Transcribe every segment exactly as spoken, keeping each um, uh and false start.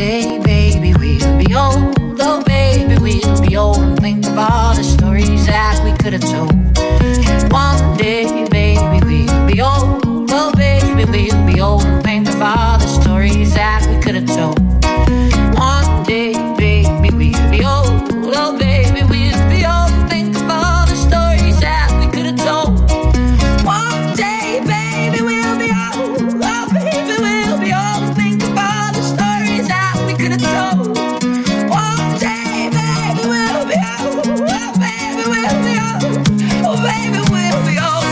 day, baby, we'll be old. Oh, baby, we'll be old. And think of all the stories that we could have told. One day, baby, we'll be old. Oh, baby, we'll be old. And think of all the stories that we could have told. One day, baby, we'll be old. Oh, baby, we'll be old. And think of all the stories that we could have told. One day, baby, we'll be old. Oh, baby, we'll be old. And think of all the stories that we could have told. One day, baby, we'll be old. Oh, baby, we'll be old. Oh, baby, we'll be old.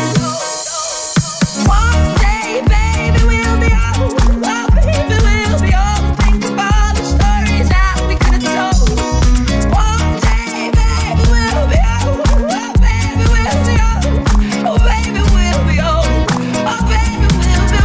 One day, baby, we'll be old. Oh, baby, we'll be old. Think of all the stories that we could have told. One day, baby, we'll be old. Oh, baby, we'll be old. Oh, baby, we'll be old. Oh, baby, we'll be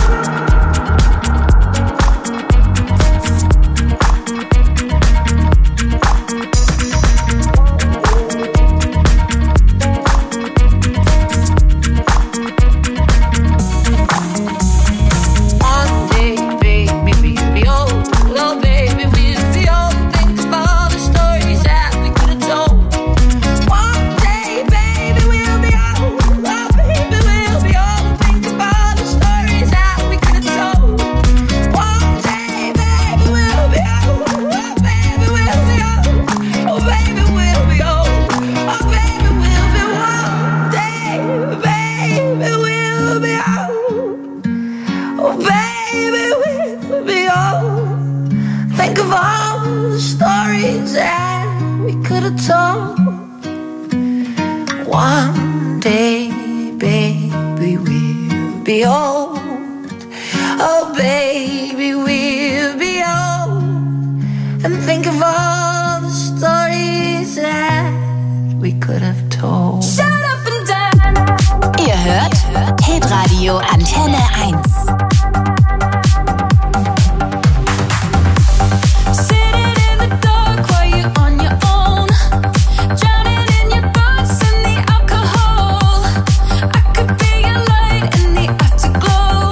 One day, baby, we'll be old. Oh, baby, we'll be old. Think of all the stories that we could have told. One day, baby, we'll be old. Oh, baby, we'll be old. Think of all the stories that we could have told. One day, baby, we'll be old. Oh, baby, we'll be old. Oh, baby, we'll be old. Oh, baby, we'll be one day, baby, we'll be old. Oh, baby, we'll be old. Think of all the stories that we could have told. One day, baby, we'll be old. Oh, baby, we'll be old. And think of all the stories that we could have told. Shut up and dance. Ihr hört Hitradio Antenne eins. Sitting in the dark while you're on your own, drowning in your thoughts and the alcohol. I could be your light in the afterglow.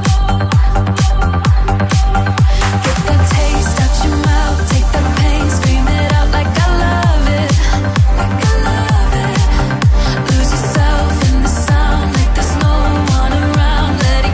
Get that taste out your mouth, take that pain, scream it out like I love it, like I love it. Lose yourself in the sound like there's no one around. Let it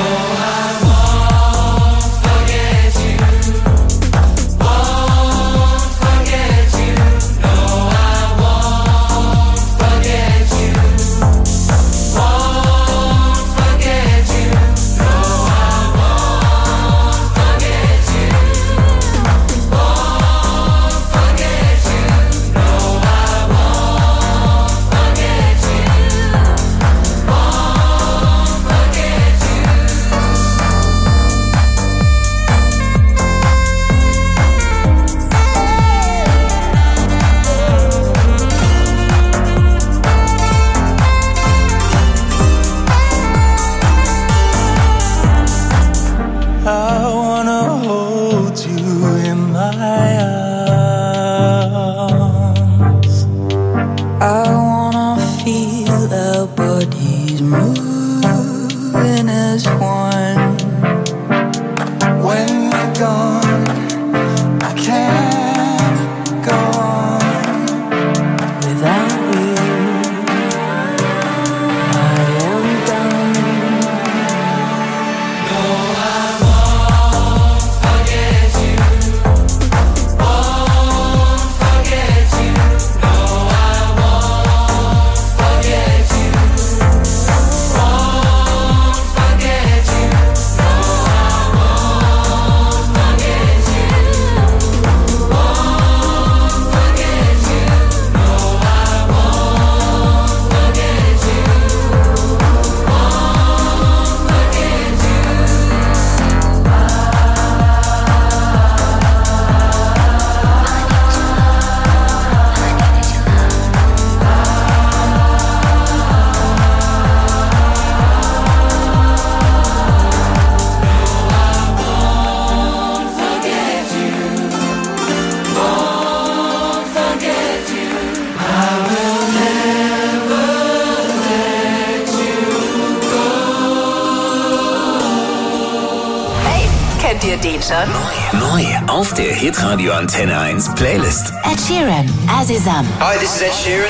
Neu, neu auf der Hitradio Antenne eins Playlist. Ed Sheeran, Azizam. Hi, this is Ed Sheeran.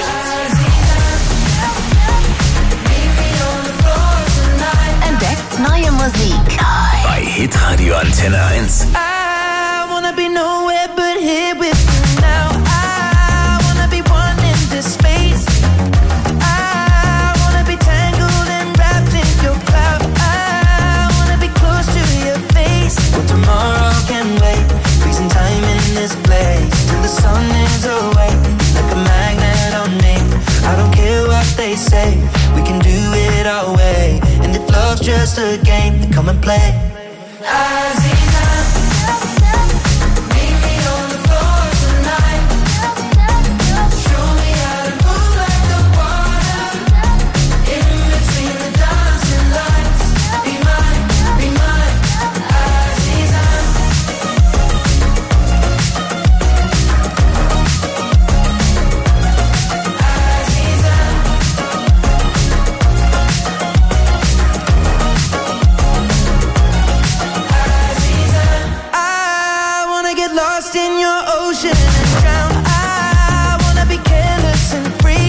Entdeckt neue Musik. Bei Hitradio Antenne eins. I wanna be nowhere but here with you now. I wanna be one in this space. I wanna be tangled and wrapped in your cloud. I wanna be close to your face. Well, tomorrow can wait. Freezing time in this place till the sun is awake. Like a magnet on me. I don't care what they say. We can do it our way. And if love's just a game, then come and play. Aziza, meet me on the floor tonight. Show me how to move like the water. In between the dancing lights. Be mine, be mine, Aziza. Aziza. I wanna get lost in your ocean and drown. I wanna be careless and free.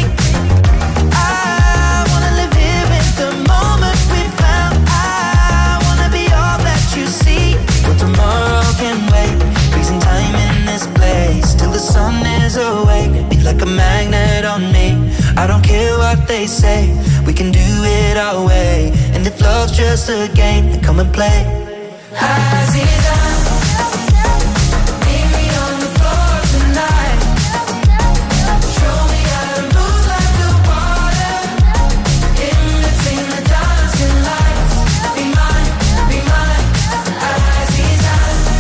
I wanna live here in the moment we found. I wanna be all that you see. But tomorrow can wait. Freezing time in this place till the sun is awake. Be like a magnet on me. I don't care what they say. We can do it our way. And if love's just a game, then come and play. Aziza, meet me on the floor tonight. Show me how to move like the water. In between the dancing lights. Be mine, be mine, Aziza.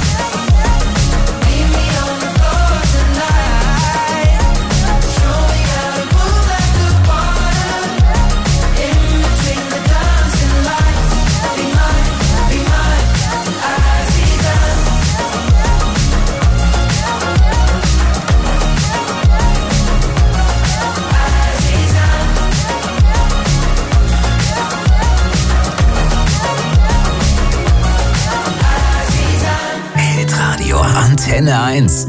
Meet me on the floor tonight. Show me how to move like the water. In between the dancing lights. Be mine, be mine, Aziza. Hitradio Antenne eins.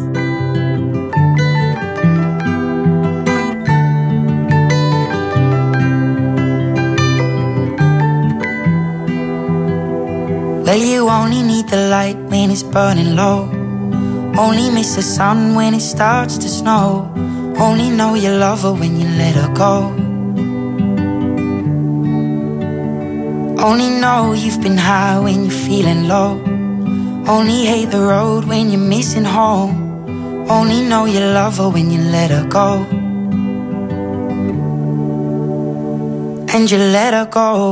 Well, you only need the light when it's burning low. Only miss the sun when it starts to snow. Only know you love her when you let her go. Only know you've been high when you're feeling low. Only hate the road when you're missing home. Only know you love her when you let her go. And you let her go.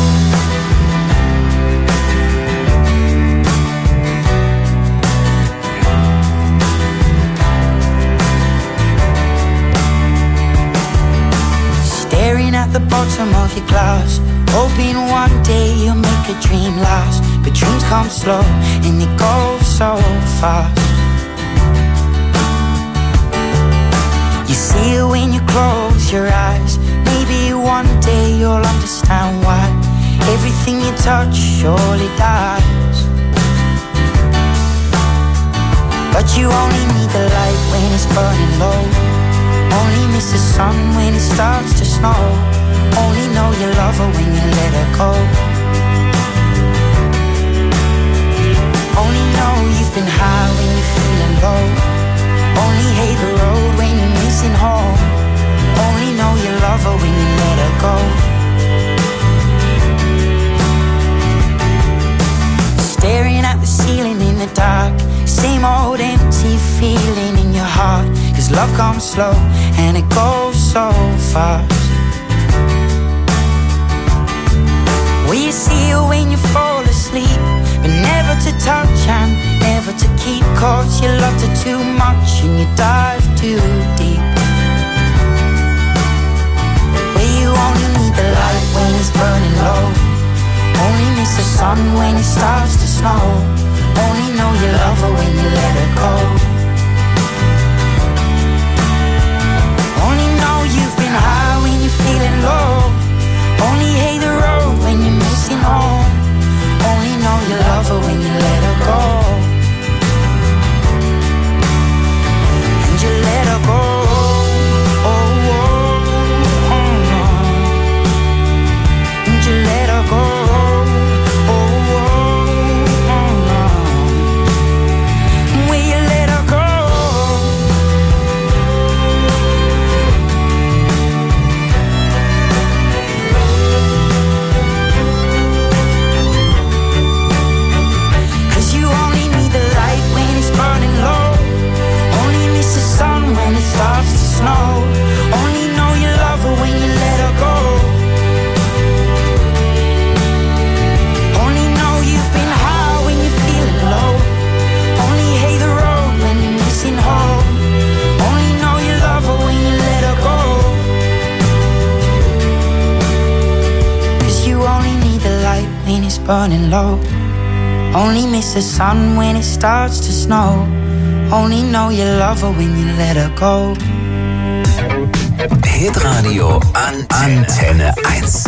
Staring at the bottom of your glass, hoping one day you'll make a dream last. But dreams come slow and they go so fast. You see it when you close your eyes. Maybe one day you'll understand why everything you touch surely dies. But you only need the light when it's burning low. Only miss the sun when it starts to snow. Only know you love her when you let her go. Only know you've been high when you're feeling low. Only hate the road when you're missing home. Only know you love her when you let her go. Staring at the ceiling in the dark, same old empty feeling in your heart. Cause love comes slow and it goes so fast. Will you see her when you fall asleep, but never to touch and never to keep? Cause you loved her too much and you dive too deep. Where you only need the light when it's burning low. Only miss the sun when it starts to snow. Only know you love her when you let her go. Only know you've been high when you're feeling low. Only hate the road when you're missing home. Only know you love her when you let her go. And you let her go. Oh, oh, oh, oh. And you let her go. Oh, oh, oh, oh. Will you let her go? Starts to snow. Only know you love her when you let her go. Only know you've been high when you're feeling low. Only hate the road when you're missing home. Only know you love her when you let her go. Cause you only need the light when it's burning low. Only miss the sun when it starts to snow. Only know you love her when you let her go. Hitradio Antenne eins.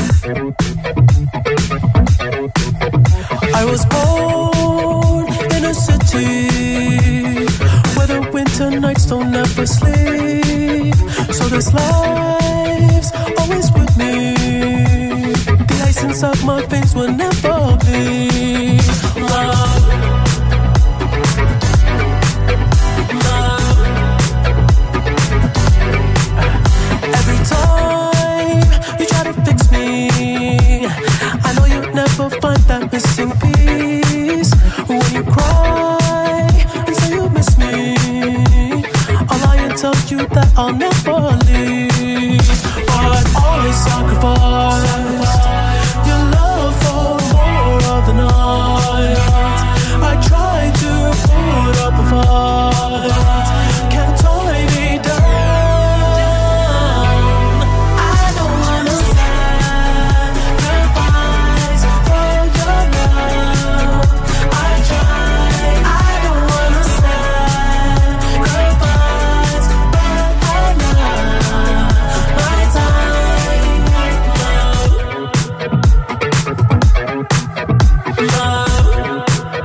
I was born in a city where the winter nights don't ever sleep. So this life's always with me. The ice inside my veins will never bleed. Love. Find that missing piece when you cry and say you miss me. I'll lie and tell you that I'll never leave, but always sacrifice your love for more of the night. I try to put up a fight, can't tie me down. I don't wanna sacrifice for your love. I try, I don't wanna sacrifice, but I love my time. Love,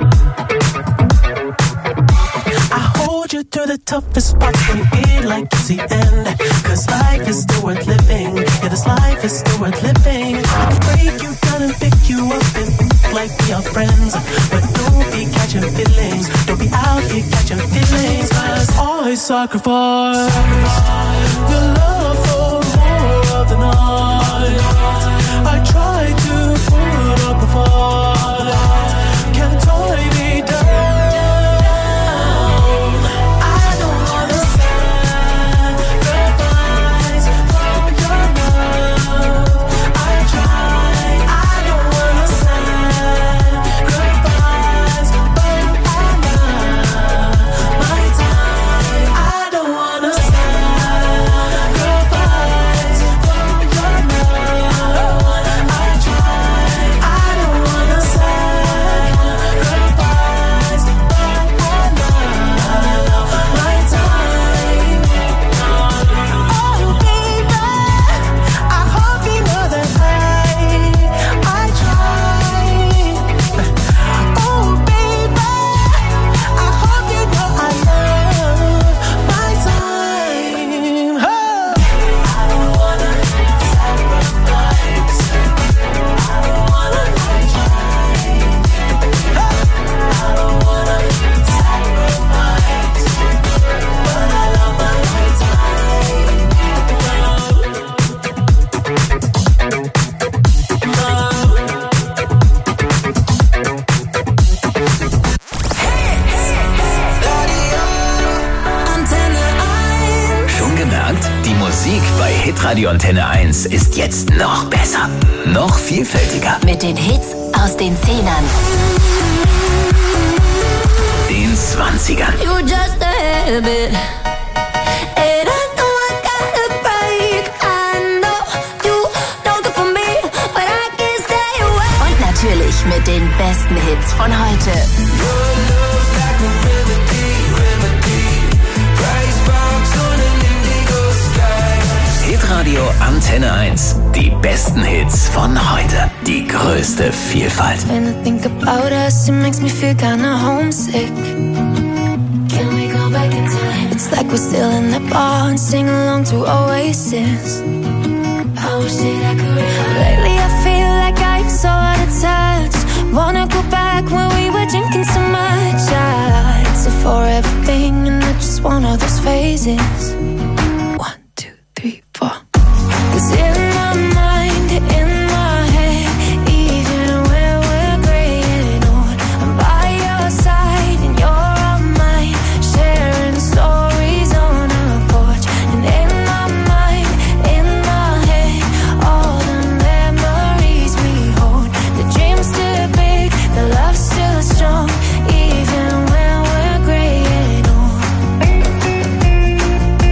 love. I hold you through the toughest spots when you feel like it's the end. Cause life is still worth living. Yeah, this life is still worth living. I can break you down and pick you up and like we are friends, but don't be catching feelings. Don't be out here catching feelings. Cause I sacrifice, sacrifice the love for more of the night. I try to put up a fight. Can't tie me down. I don't wanna sacrifice from your love. I try. I don't wanna sacrifice, but I love my time. I don't wanna sacrifice from your love. I try. I don't wanna sacrifice, but I love my time. Oh baby, I hope you know that I I try. Oh baby, I hope you know I love my time. Oh. I don't wanna sacrifice. I don't wanna try. I don't wanna sacrifice, but I love my time. Schon gemerkt? Die Musik bei Hitradio Antenne eins ist jetzt noch besser. Noch vielfältiger. Mit den Hits aus den Zehnern, Den zwanzigern. You just a habit. And I know I gotta break. I know you don't good for me, but I can't stay away. und natürlich mit den besten Hits von heute. Hitradio Antenne eins. Die besten Hits von heute. Die größte Vielfalt. When I think about us, it makes me feel kinda homesick. Can we go back in time? It's like we're still in the bar and sing along to Oasis. I wish that I could remember. Lately I feel like I'm so out of touch. Wanna go back when we were drinking so much. I so for everything and not just one of those phases. One, two, three, four. 'Cause in my mind, in my head, even when we're graying old, I'm by your side and you're on mine, sharing stories on our porch. And in my mind, in my head, all the memories we hold. The dream's still big, the love's still strong, even when we're graying old.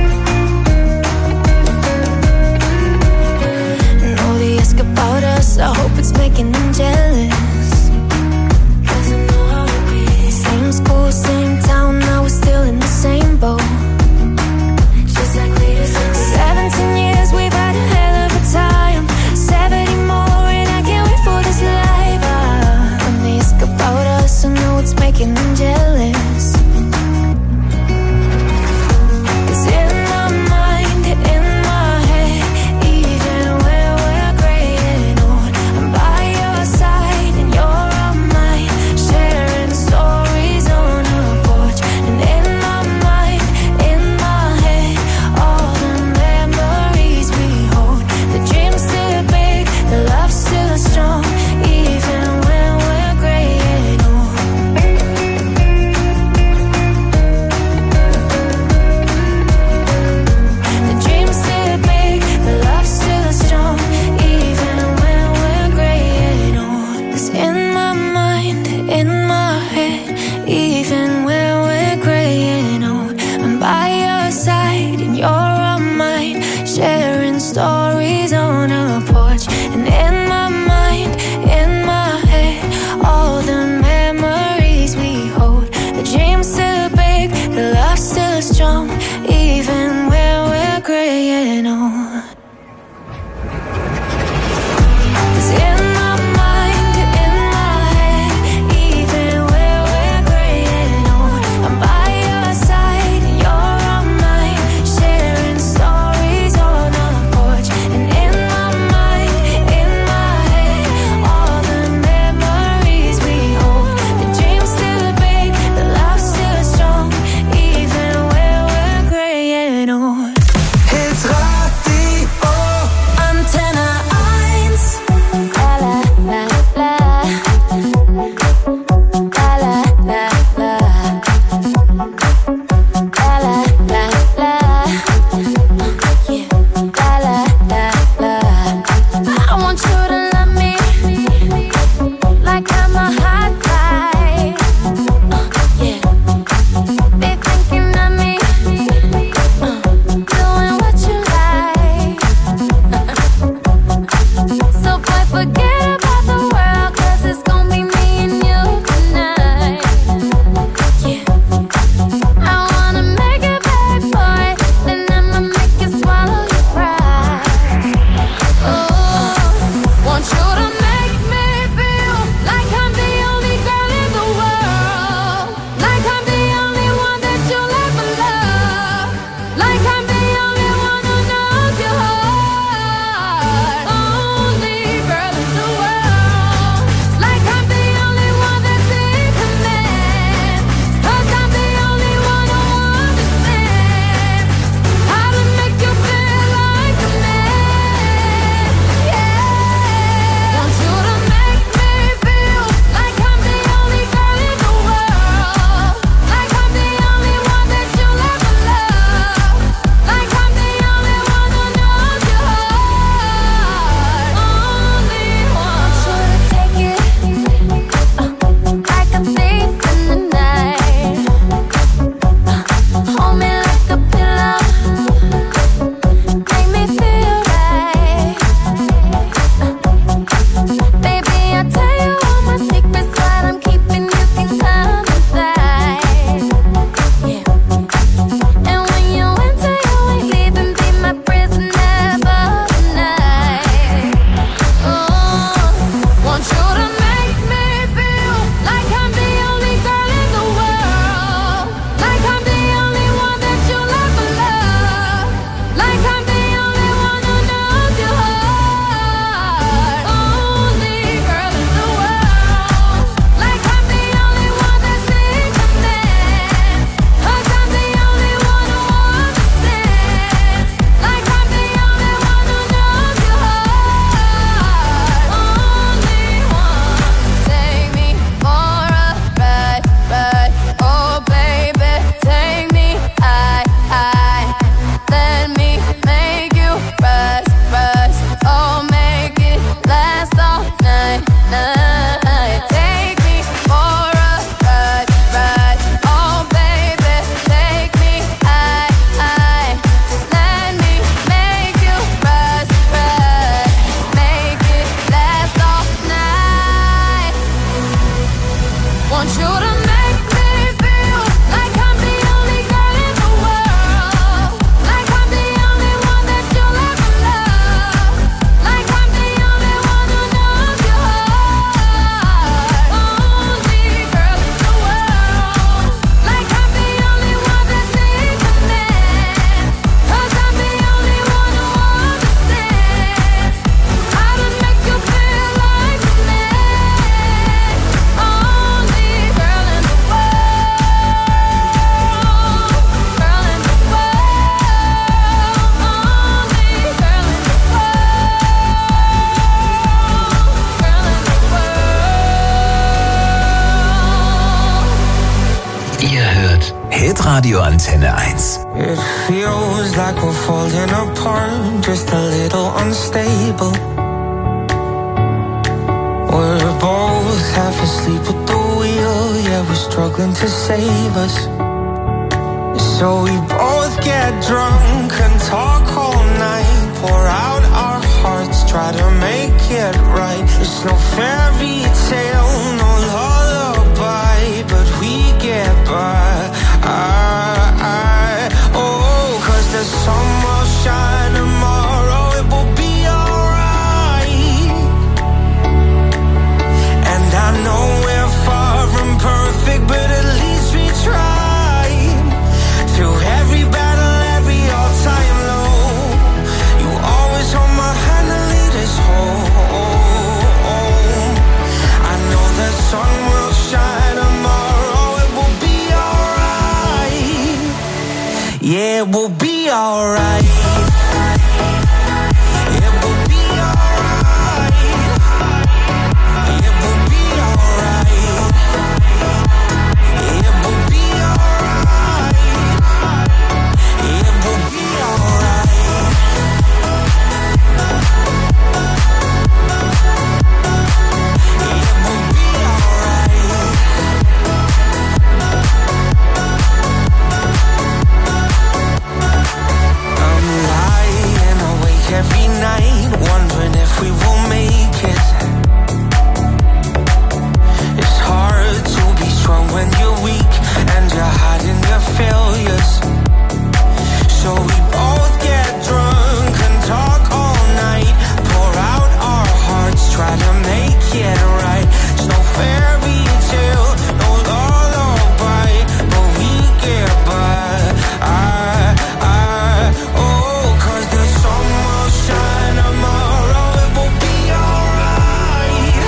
Hitradio Antenne eins. It feels like we're falling apart, just a little unstable. We're both half asleep at the wheel, yeah, we're struggling to save us. So we both get drunk and talk all night, pour out our hearts, try to make it right. It's no fairy tale, no lullaby, but we get by. I, I, oh, 'cause the sun will shine tomorrow, it will be alright. And I know we're far from perfect, but at least we try. Through every battle, every all-time low, you always hold my hand and lead us home. I know the sun will shine tomorrow, it will be alright. Yeah, it will be alright. It will be alright. It will be alright. It will be alright. It will be alright. It will be alright. I'm lying awake every night, wondering if we will make it. It's hard to be strong when you're weak and you're hiding your failures. So we both get drunk and talk all night, pour out our hearts, try to make it right. It's no fairy tale, no lullaby, but we get by. I, I, oh, 'cause the sun will shine tomorrow, it will be alright.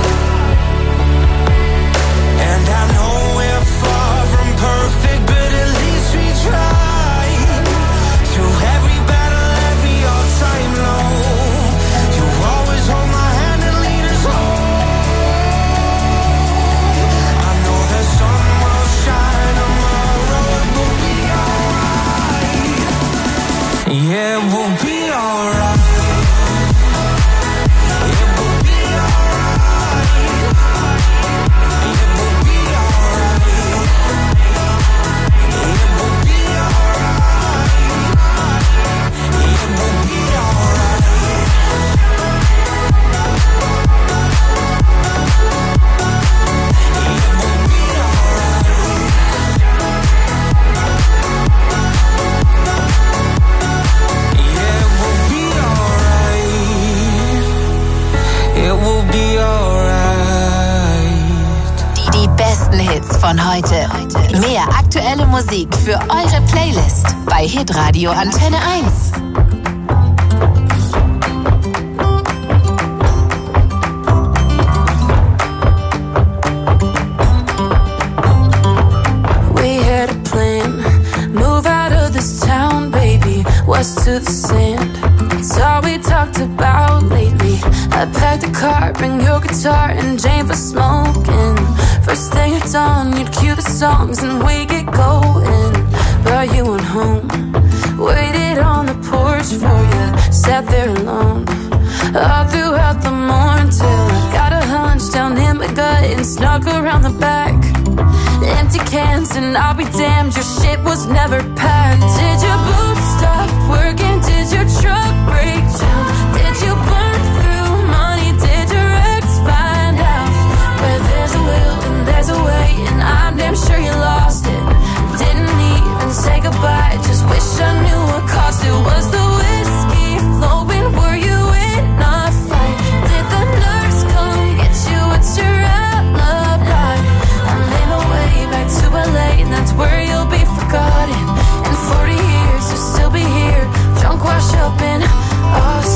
And I know we're far from perfect, but at least we try. Through every battle, every all-time low, you always hold my hand and lead us home. I know the sun will shine tomorrow, it will be alright. Yeah, it will be alright. It will be alright. It will be alright. It will be alright. It will be alright. It will be alright. Yeah, it will be alright. It will be alright. Die besten Hits von heute. Mehr aktuelle Musik für eure Playlist bei Hitradio Antenne eins. We had a plan, move out of this town, baby, west to the sand. It's all we talked about lately. I packed the car, bring your guitar and Jane for smoking. First thing at dawn, you'd cue the songs and we get going. Brought you on home, waited on the porch for you, sat there alone. All throughout the morning till I got a hunch down in my gut and snuck around the back. Empty cans and I'll be damned, your shit was never packed. Did your boots stop working? Did your truck break down? Did you burn through money? Did your ex find out? Where there's a will and there's a way, and I'm damn sure you lost it. Didn't even say goodbye, just wish I knew what cost it. Was the whiskey flowing? Were you in a fight? Did the nurse come get you? What's your alibi? I made my way back to L A, and that's where you'll be forgotten. In forty years, you'll still be here, drunk, wash up in our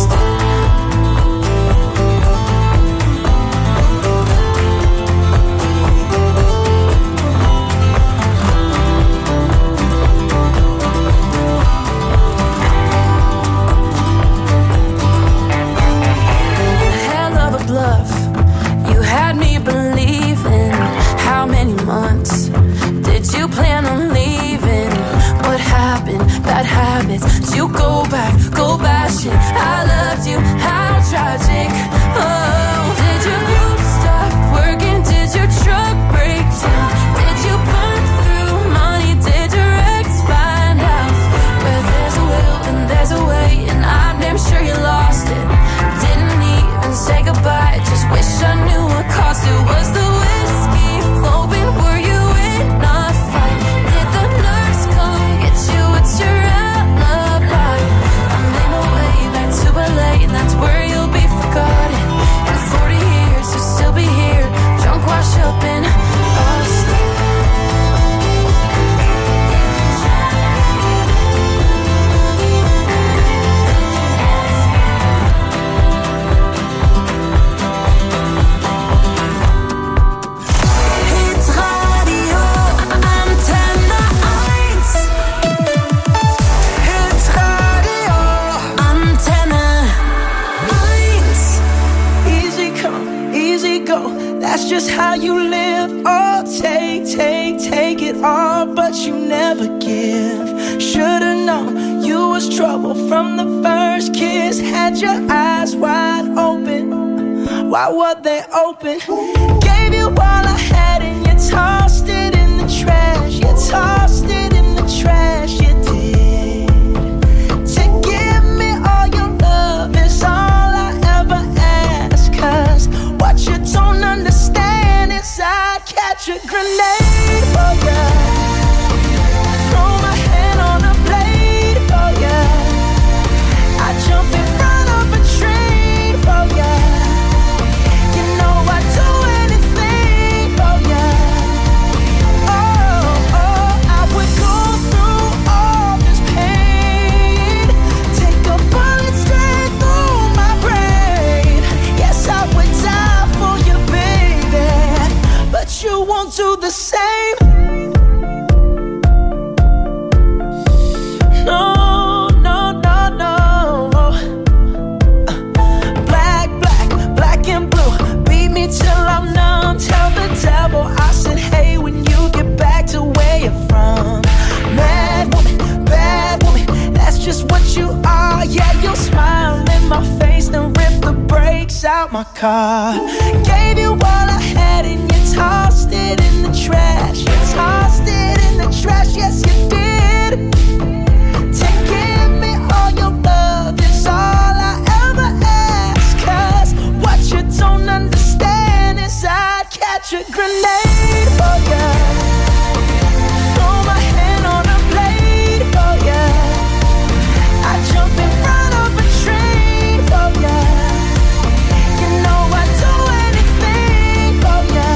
but you never give. Should've known you was trouble from the first kiss. Had your eyes wide open, why were they open? Gave you all I had and you tossed it in the trash. You tossed it in the trash, you did. To give me all your love is all I ever ask. Cause what you don't understand is I'd catch a grenade for ya, throw my hand on a blade for ya, I'd jump in front of a train for ya. You know I'd do anything for ya. Oh, oh, I would go through all this pain, take a bullet straight through my brain. Yes, I would die for you, baby, but you won't do the same. No, no, no, no. Uh, black, black, black and blue, beat me till I'm numb. Tell the devil I said, hey, when you get back to where you're from. Mad woman, bad woman, that's just what you are. Yeah, you'll smile in my face, then rip the brakes out my car. Gave you all I had and you tossed it in the trash. You tossed it in the trash, yes you did. To give me all your love is all I ever ask. Cause what you don't understand is I'd catch a grenade for ya, throw my hand on a blade for ya, I'd jump in front of a train for ya. You know I'd do anything for ya.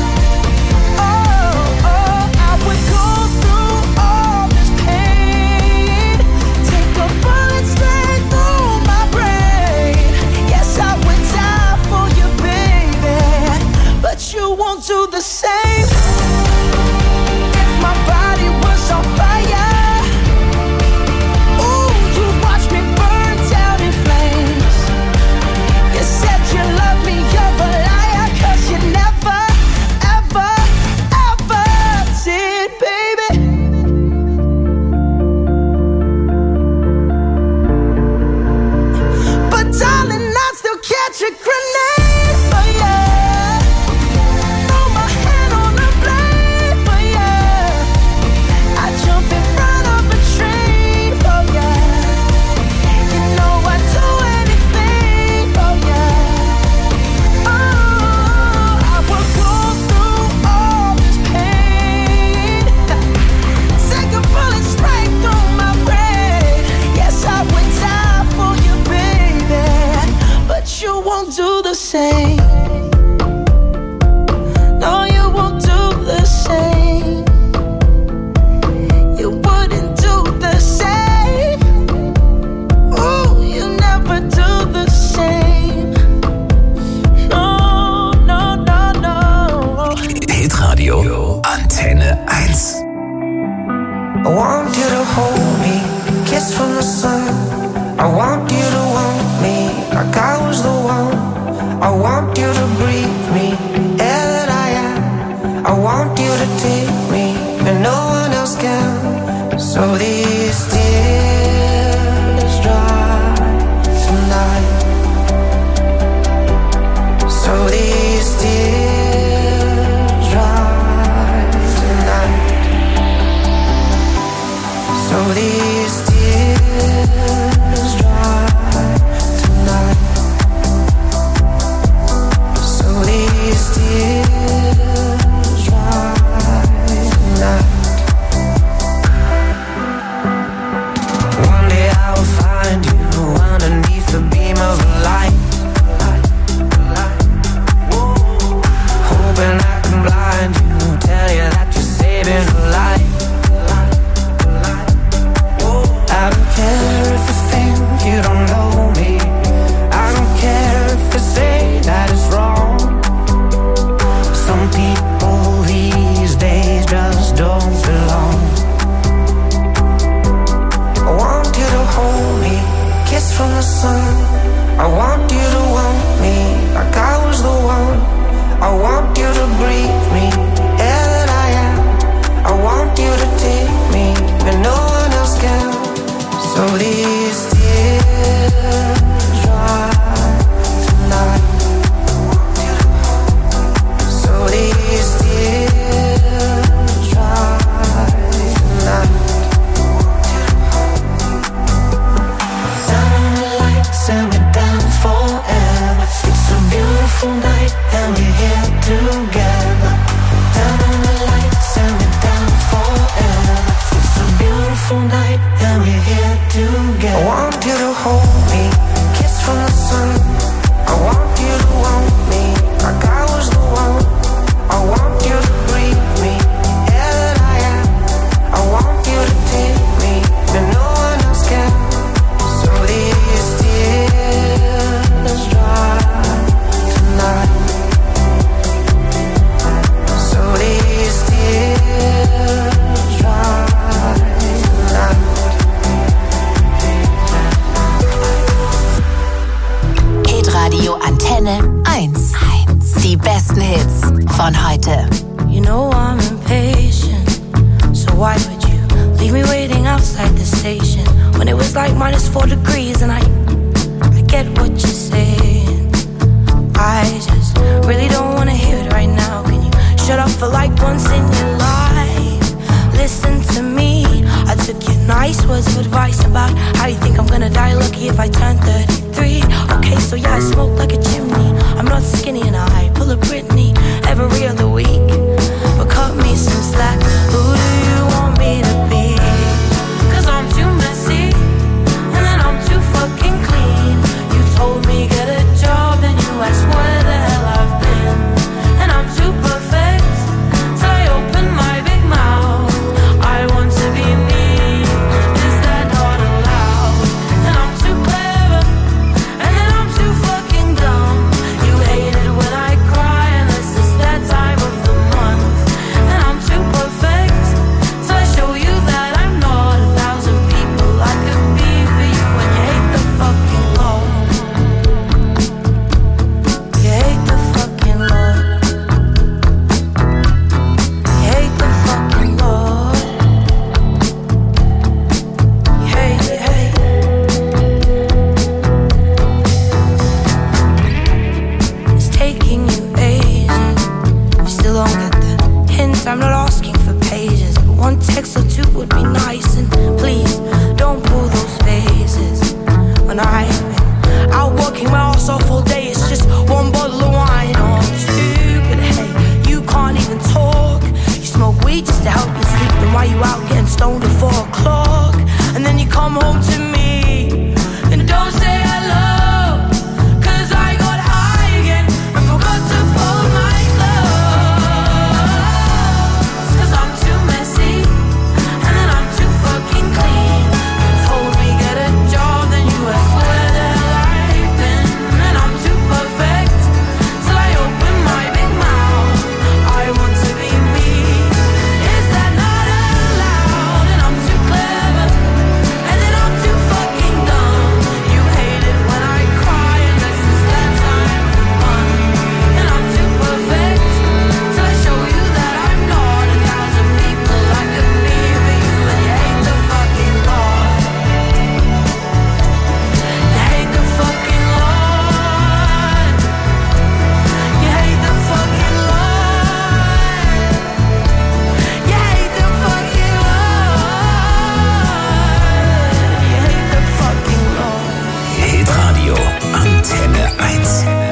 Oh, oh, I would go through all this pain, take a bullet straight through my brain. Yes, I would die for you, baby, but you won't do the same. If my body was on fire, ooh, you'd watch me burn down in flames. You said you love me, you're a liar, cause you never, ever, ever did, baby. But darling, I still catch a grenade for ya, throw my hand on a blade for ya, I jump in front of a train for ya. You know I'd do anything for ya. Oh, I would go through all this pain, take a bullet straight through my brain. Yes, I would die for you, baby, but you won't do the same. No, you won't do the same. You wouldn't do the same. Ooh, you never do the same. No, no, no, no. Hitradio Antenne eins. I want you to hold me, kiss from the sun. I want you to want me like I was the one. I want you to breathe me, air that I am. I want you to take me and no one else can. So these tears dry tonight. So these tears dry tonight. So these tears dry tonight. So these tears dry tonight. You know I'm impatient, so why would you leave me waiting outside the station when it was like minus four degrees? And I, I get what you're saying. I just really don't wanna hear it right now. Can you shut up for like once in your life? Listen to me. I took your nice words of advice about how you think I'm gonna die lucky if I turn thirty-three. Okay, so yeah, I smoke like a chimney. I'm not skinny and I pull a Britney every other week. But cut me some slack. Who do you want me to be? Cause I'm too messy and then I'm too fucking clean. You told me get a job and you asked where the hell I've been. And I'm too perfect till I open my big mouth. I want to be me. Is that not allowed? And I'm too clever and then I'm too fucking dumb. You hate it when I cry unless it's that time of the month. And I'm too perfect till I show you that I'm not a thousand people I could be for you. And you hate the fucking Lord. You hate the fucking Lord. You hate the fucking Lord. You hate, you hate. It's taking you ages. You still don't get the hint. I'm not asking for pages, but one text or two would be nice. And please don't pull those faces. When I've been out working my ass off all day, it's just one bottle of wine or two. But hey, you can't even talk. You smoke weed just to help you sleep. Then why you out getting stoned at four o'clock? And then you come home to me and don't say hello. Cause I got high again and forgot to fold my clothes. Cause I'm too messy and then I'm too fucking clean. You told me get a job, then you asked where the hell I've been. And I'm too perfect till I open my big mouth. I want to be me. Is that not allowed? And I'm too clever and then I'm too fucking dumb. You hate it when I cry unless it's that time of the month. And I'm too perfect till I show you that I'm not a thousand people I could be for you. And you hate the fucking Lord. You hate the fucking Lord. You hate the fucking Lord. You hate the fucking Lord. You hate the fucking Lord. Hitradio Antenne eins.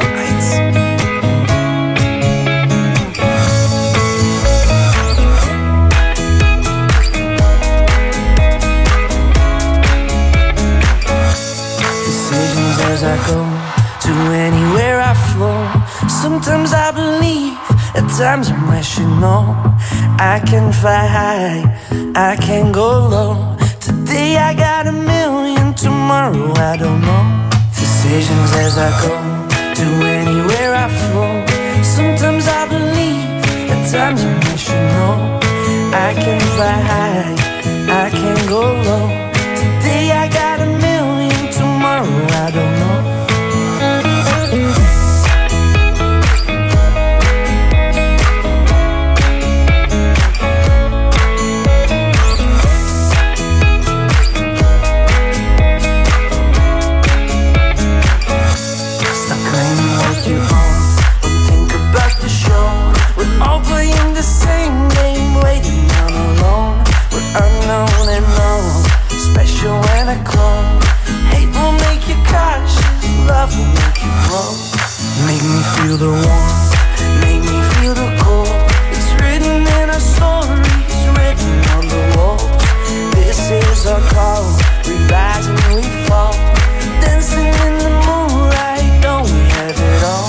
Decisions as I go to anywhere I flow. Sometimes I believe, at times I'm rational. I can fly high, I can go low. Today I got a million, tomorrow I don't know. Decisions as I go to anywhere I flow. Sometimes I believe, at times I'm rational. I can fly high, I can go low. Today I got a million, tomorrow I don't know. Stop claiming what you own. Don't think about the show. We're all playing the same game, waiting on alone. We're unknown and known, special when I clone. Hate will make you cautious, love will make you grow. Make me feel the warmth, make me feel the cold. It's written in our stories, written on the walls. This is our call, we rise and we fall. Dancing in the moonlight, don't we have it all?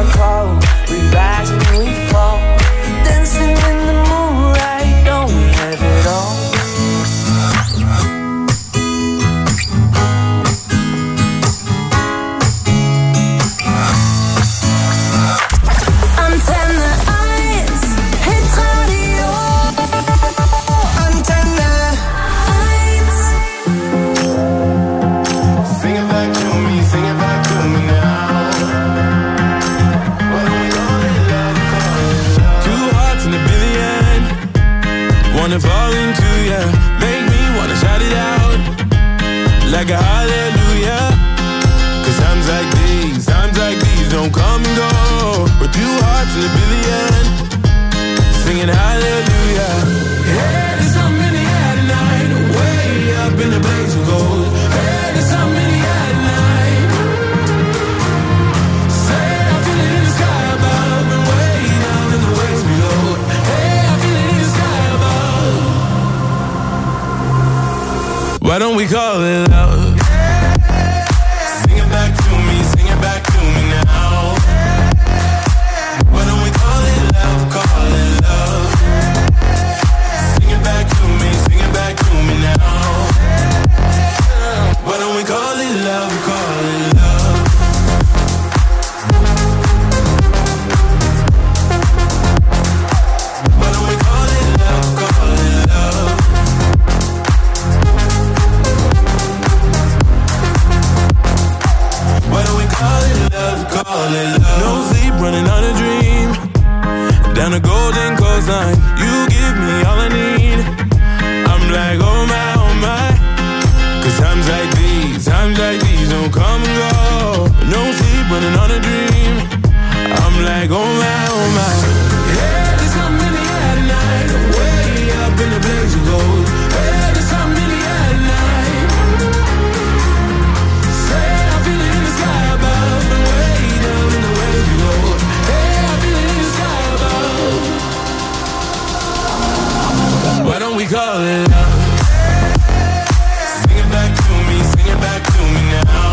fall, we rise and we fall, dancing in the moonlight, don't we have it all? Antenne eins, Hitradio. Antenne eins. Sing it back to me, sing it back to me now. What do we call it, love, call it love? Two hearts in a billion, wanna fall into ya, make me wanna shout it out like a hallelujah. Cause times like these, times like these don't come and go. But two hearts in a billion, singing hallelujah. Hey, there's something in the air tonight, way up in the blaze of gold. Hey, there's something in the air tonight. Say I feel it in the sky above and way down in the waves below. Hey, I feel it in the sky above. Why don't we call it love? Sing it back to me, sing it back to me now. Why don't we call it love, call it love? Sing it back to me, sing it back to me now. Why don't we call it love, call it love? Why don't we call it love, call it love? Why don't we call it love, call it love? No sleep, running on a dream, down a golden coastline. You give me all I need. I'm like, oh my, oh my. Cause times like these, times like these don't come and go. No sleep, running on a dream. I'm like, oh my, oh my. Yeah, there's something in the air tonight, way up in the blaze of gold. Yeah, there's something in the air tonight. Say I feel it in the sky above and way down in the waves below. Hey, I feel it in the sky above. Why don't we call it love? Sing it back to me, sing it back to me now.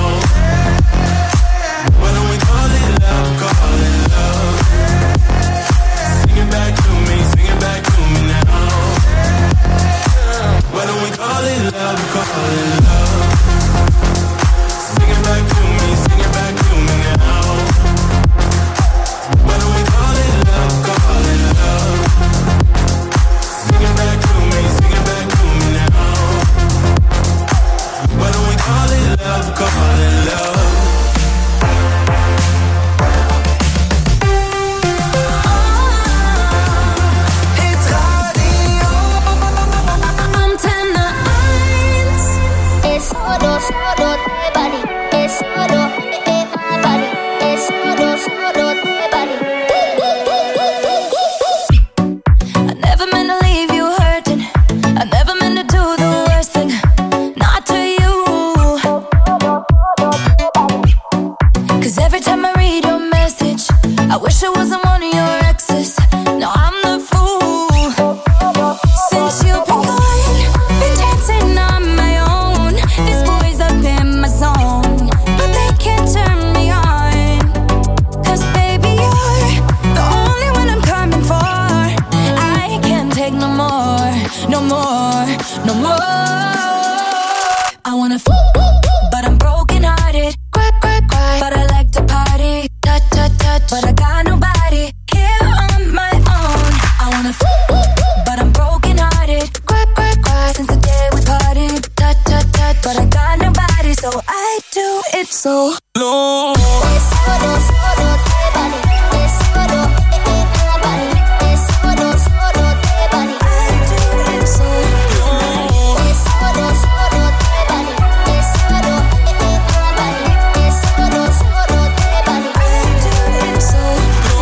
Why don't we call it love, call it love? Sing it back to me, sing it back to me now. Why don't we call it love, call it love? Sing it back to me, sing it back to me now. Why don't we call it love, call it love? Sing it back to me, sing it back to me now. Why don't we call it love, call it love? Antenne eins. Es solo, solo te vale. Es solo, eh, vale. Es solo, solo te vale. I never meant to leave you hurting. I never meant to do the worst thing. Not to you. Cause every time I read your message, I wish it wasn't one of your exes. No, I'm the fool. Since you've been gone, been dancing on my own. These boys up in my zone, but they can't turn me on. Cause baby, you're the only one I'm coming for. I can't take no more, no more, no more. I wanna f, but I'm broken hearted. Cry, cry, cry, but I like to party. Touch, touch, touch, but I got nobody here on my own. I wanna f, but I'm broken hearted. Cry, cry, cry, since the day we parted. Touch, touch, touch, but I got nobody, so I do it so low. Es solo, solo te vale. Es solo, eh, vale. Es solo, solo te vale. I do it so low. Es solo, solo te vale. Es solo, eh, vale. Es solo, solo te vale. I do it so low.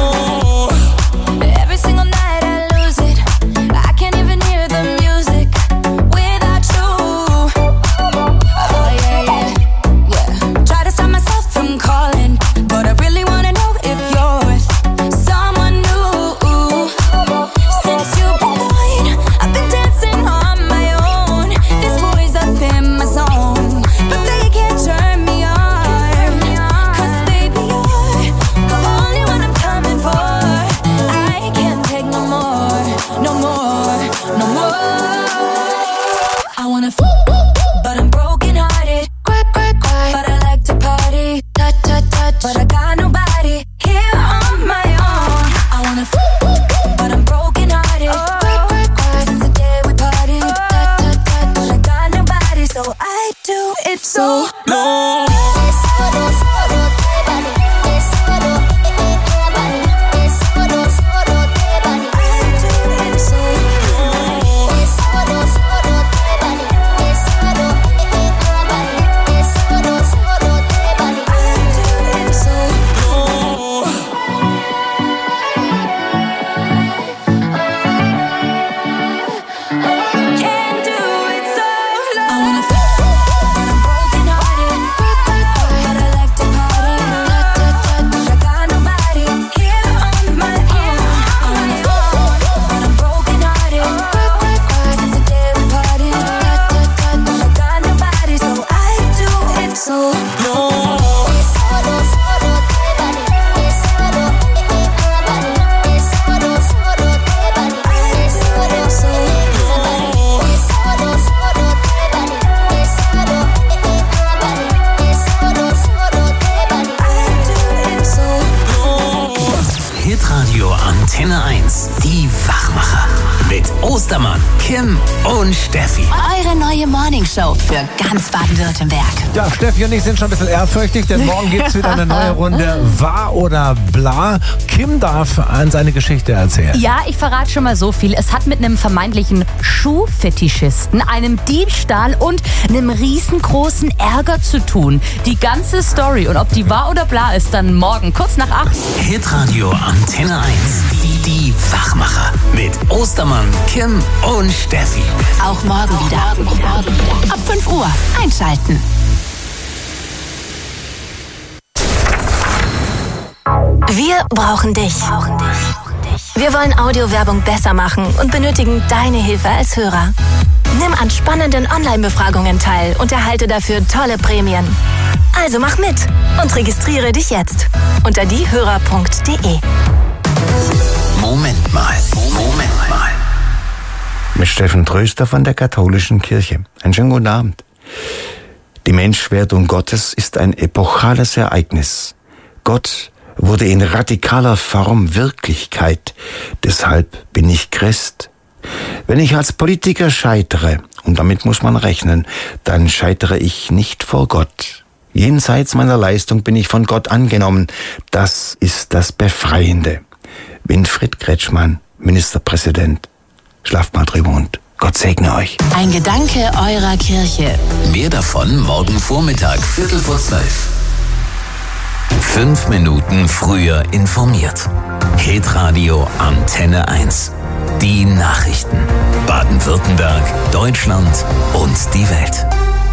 Hitradio Antenne eins. Die Wachmacher. Mit Ostermann, Kim und Steffi. Eure neue Morningshow für ganz Baden-Württemberg. Ja, Steffi und ich sind schon ein bisschen ehrfürchtig, denn morgen gibt es wieder eine neue Runde Wahr oder Bla. Kim darf an seine Geschichte erzählen. Ja, ich verrate schon mal so viel. Es hat mit einem vermeintlichen Schuhfetischisten, einem Diebstahl und einem riesengroßen Ärger zu tun. Die ganze Story und ob die wahr oder bla ist, dann morgen kurz nach acht. Hitradio Antenne eins. Die, die Wachmacher. Mit Ostermann, Kim und Steffi. Auch morgen wieder. Ab fünf Uhr einschalten. Wir brauchen dich. Wir wollen Audiowerbung besser machen und benötigen deine Hilfe als Hörer. Nimm an spannenden Online-Befragungen teil und erhalte dafür tolle Prämien. Also mach mit und registriere dich jetzt unter diehörer punkt de. Moment mal, Moment mal. Mit Steffen Tröster von der Katholischen Kirche. Einen schönen guten Abend. Die Menschwerdung Gottes ist ein epochales Ereignis. Gott wurde in radikaler Form Wirklichkeit. Deshalb bin ich Christ. Wenn ich als Politiker scheitere, und damit muss man rechnen, dann scheitere ich nicht vor Gott. Jenseits meiner Leistung bin ich von Gott angenommen. Das ist das Befreiende. Winfried Kretschmann, Ministerpräsident. Schlaft mal drüber und Gott segne euch. Ein Gedanke eurer Kirche. Mehr davon morgen Vormittag, Viertel vor zwölf. Fünf Minuten früher informiert. Hitradio Antenne eins. Die Nachrichten. Baden-Württemberg, Deutschland und die Welt.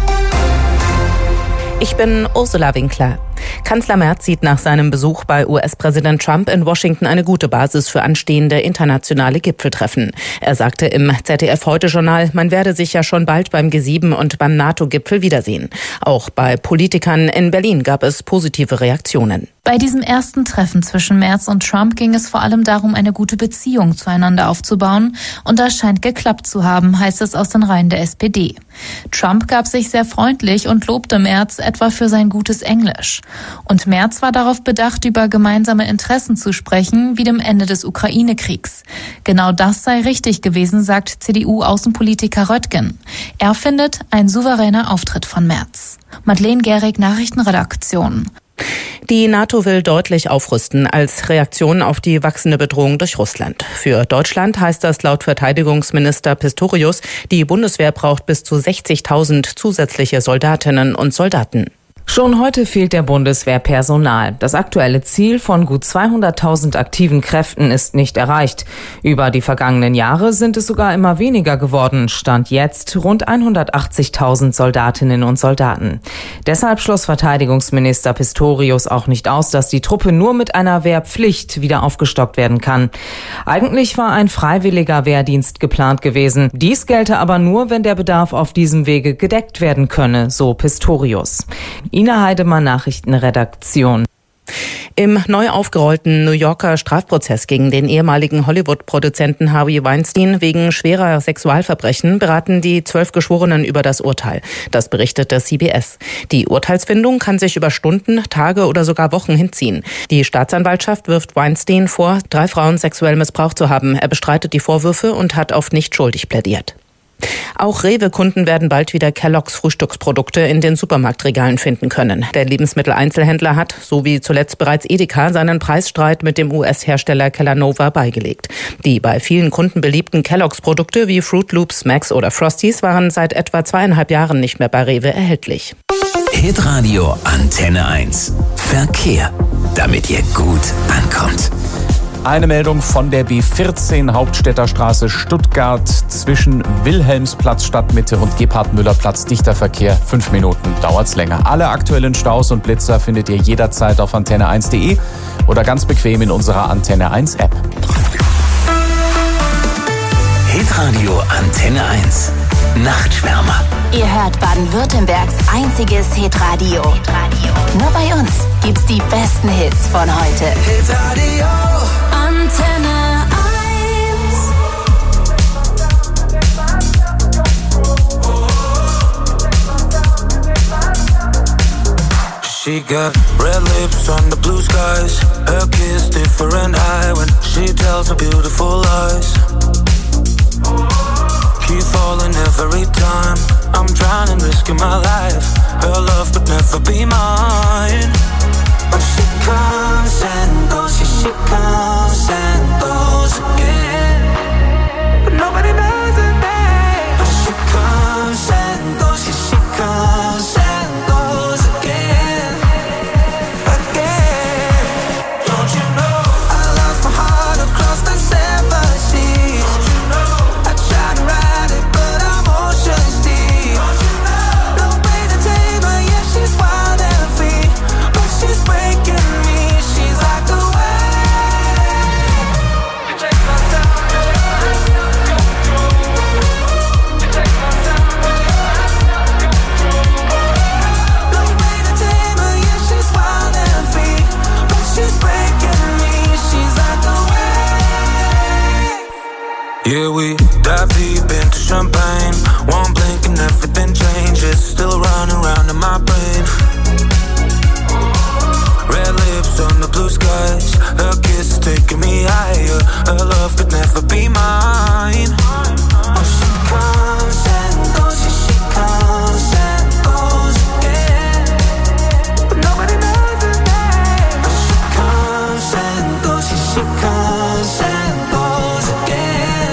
Ich bin Ursula Winkler. Kanzler Merz sieht nach seinem Besuch bei U S-Präsident Trump in Washington eine gute Basis für anstehende internationale Gipfeltreffen. Er sagte im Z D F-Heute-Journal, man werde sich ja schon bald beim G sieben und beim NATO-Gipfel wiedersehen. Auch bei Politikern in Berlin gab es positive Reaktionen. Bei diesem ersten Treffen zwischen Merz und Trump ging es vor allem darum, eine gute Beziehung zueinander aufzubauen. Und das scheint geklappt zu haben, heißt es aus den Reihen der S P D. Trump gab sich sehr freundlich und lobte Merz etwa für sein gutes Englisch. Und Merz war darauf bedacht, über gemeinsame Interessen zu sprechen, wie dem Ende des Ukraine-Kriegs. Genau das sei richtig gewesen, sagt C D U-Außenpolitiker Röttgen. Er findet, ein souveräner Auftritt von Merz. Madeleine Gehrig, Nachrichtenredaktion. Die NATO will deutlich aufrüsten als Reaktion auf die wachsende Bedrohung durch Russland. Für Deutschland heißt das laut Verteidigungsminister Pistorius, die Bundeswehr braucht bis zu sechzigtausend zusätzliche Soldatinnen und Soldaten. Schon heute fehlt der Bundeswehr Personal. Das aktuelle Ziel von gut zweihunderttausend aktiven Kräften ist nicht erreicht. Über die vergangenen Jahre sind es sogar immer weniger geworden. Stand jetzt rund hundertachtzigtausend Soldatinnen und Soldaten. Deshalb schloss Verteidigungsminister Pistorius auch nicht aus, dass die Truppe nur mit einer Wehrpflicht wieder aufgestockt werden kann. Eigentlich war ein freiwilliger Wehrdienst geplant gewesen. Dies gelte aber nur, wenn der Bedarf auf diesem Wege gedeckt werden könne, so Pistorius. Ina Heidemann, Nachrichtenredaktion. Im neu aufgerollten New Yorker Strafprozess gegen den ehemaligen Hollywood-Produzenten Harvey Weinstein wegen schwerer Sexualverbrechen beraten die zwölf Geschworenen über das Urteil. Das berichtete C B S. Die Urteilsfindung kann sich über Stunden, Tage oder sogar Wochen hinziehen. Die Staatsanwaltschaft wirft Weinstein vor, drei Frauen sexuell missbraucht zu haben. Er bestreitet die Vorwürfe und hat auf nicht schuldig plädiert. Auch Rewe-Kunden werden bald wieder Kellogg's Frühstücksprodukte in den Supermarktregalen finden können. Der Lebensmitteleinzelhändler hat, so wie zuletzt bereits Edeka, seinen Preisstreit mit dem U S-Hersteller Kellanova beigelegt. Die bei vielen Kunden beliebten Kellogg's-Produkte wie Fruit Loops, Max oder Frosties waren seit etwa zweieinhalb Jahren nicht mehr bei Rewe erhältlich. Hitradio Antenne eins. Verkehr, damit ihr gut ankommt. Eine Meldung von der B vierzehn Hauptstädter Straße Stuttgart zwischen Wilhelmsplatz Stadtmitte und Gebhard-Müller-Platz. Dichter Verkehr, fünf Minuten dauert's länger. Alle aktuellen Staus und Blitzer findet ihr jederzeit auf antenne eins punkt de oder ganz bequem in unserer Antenne eins App. Hitradio Antenne eins. Nachtschwärmer. Ihr hört Baden-Württembergs einziges Hitradio. Nur bei uns gibt's die besten Hits von heute. Hitradio Antenne She She got red lips on the blue skies. Her kiss different high when she tells her beautiful lies. Keep falling every time. I'm drowning, risking my life. Her love could never be mine. But she comes and goes, yeah, she comes and goes again. But nobody knows her name. But she comes and goes, yeah, she comes and goes again. Again. Don't you know I lost my heart across the seven seas? Don't you know I tried to ride it, but I'm oceans deep. Don't you know no way to tame her, yeah, she's wild and free. But she's breaking me, she's like a wave. You take my time, you take my self-control. You take my time, you take my self-control. No way to tame her, yeah, she's wild and free. But she's breaking me, she's like a wave. Yeah, we dive deep into champagne. One blink and everything changes. Still running round in my brain. Red lips on the blue skies. Her kiss is taking me higher. Her love could never be mine. Oh, she comes and goes, yeah, she comes and goes again. But nobody knows her name. Oh, she comes and goes, yeah, she comes and goes again.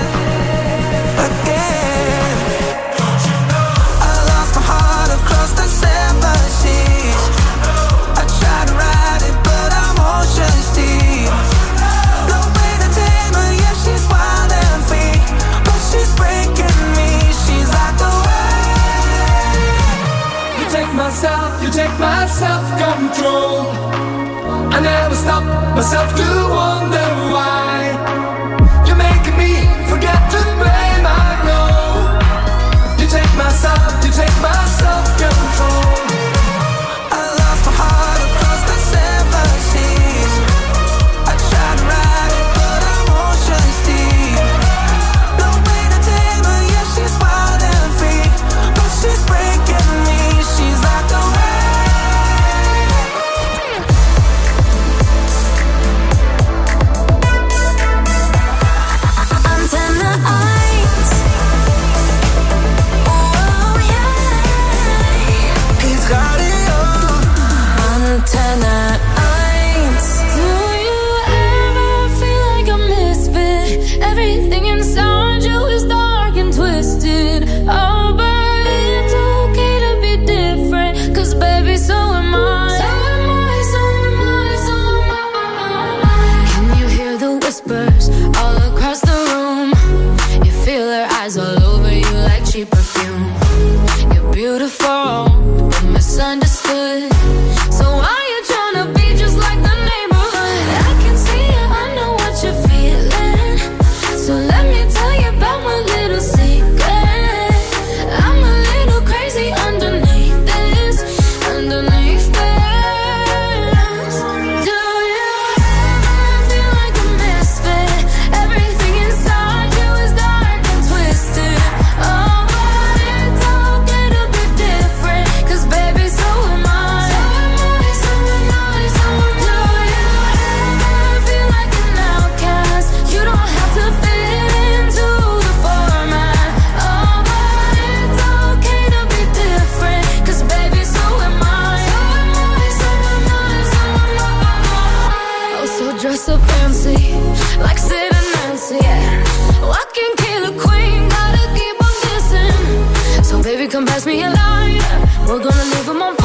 Again. Don't you know I lost my heart across the seven seas? I tried to ride it, but I'm oceans deep. No way to tame her, yeah, she's wild and free. But she's breaking me, she's like a wave. You take myself, you take my self-control. I never stop myself to wonder why. You're making me forget to blame, I know. You take myself, you take my self-control. I lost my heart across the seven seas. I tried to ride it, but I'm oceans deep. No way to tame her, yeah, she's wild and free. But she's breaking me, she's like a wave. Antenne eins. Oh yeah. Hit Radio. Antenne eins. Do you ever feel like a misfit? Everything inside you is dark and twisted. Oh, but it's okay to be different. Cause baby, so am I. So am I, so am I, so am I. Can you hear the whispers all across the room? You feel her eyes all over you like cheap perfume. You're beautiful, but misunderstood. So why you tryna be just like the neighborhood? I can see it, I know what you're feeling. So let me tell you about my little secret. I'm a little crazy underneath this, underneath this. Do you ever feel like a misfit? Everything inside you is dark and twisted. Oh, but it's okay to be different. Cause baby, so am I. So am I, so am I, so am I. Do you ever feel like an outcast? You don't have to fit into the format. Oh, but it's okay to be different. Cause baby, so am I. So am I, so am I, so am I. Oh, so dress up fancy, like Sid and Nancy, yeah. Walking killer queen, gotta keep on kissing. So baby, come pass me a lighter. We're gonna leave 'em on